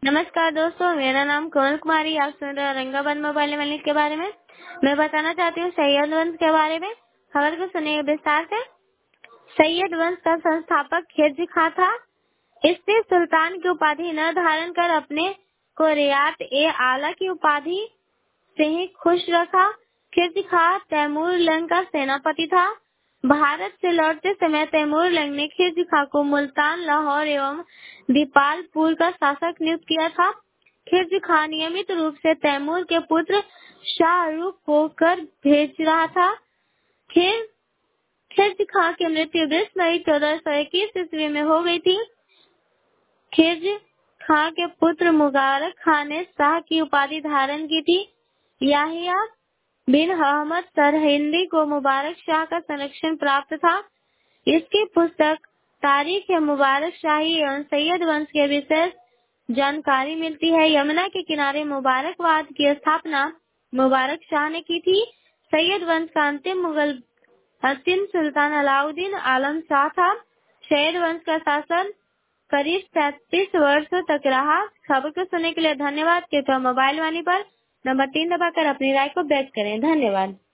नमस्कार दोस्तों, मेरा नाम कोमल कुमारी। आप सुन रहे हैं औरंगाबाद मोबाइल मलिक के बारे में। मैं बताना चाहती हूँ सैयद वंश के बारे में। खबर को सुनिए विस्तार से। सैयद वंश का संस्थापक खिलजी खां था। इसने सुल्तान की उपाधि न धारण कर अपने को रियात ए आला की उपाधि से ही खुश रखा। खिलजी खां तैमूर लंग का सेनापति था। भारत से लौटते समय तैमूर लंग ने खिलजी खां को मुल्तान, लाहौर एवं दीपालपुर का शासक नियुक्त किया था। खिलजी खां नियमित रूप से तैमूर के पुत्र शाहरुख को कर भेज रहा था। खिल खिलजी खां की मृत्यु 20 मई 1421 ईस्वी में हो गई थी। खिलजी खां के पुत्र मुबारक खां ने शाह की उपाधि धारण की थी। याहिया बिन अहमद सरहिंदी को मुबारक शाह का संरक्षण प्राप्त था। इसकी पुस्तक तारीख है मुबारक शाही एवं सैयद वंश के विशेष जानकारी मिलती है। यमुना के किनारे मुबारकवाद की स्थापना मुबारक शाह ने की थी। सैयद वंश का अंतिम सुल्तान अलाउद्दीन आलम शाह था। सैयद वंश का शासन करीब 37 वर्षों तक रहा। खबर को सुनने के लिए धन्यवाद। कृपया मोबाइल वाणी पर नंबर 3 दबाकर अपनी राय को व्यक्त करें। धन्यवाद।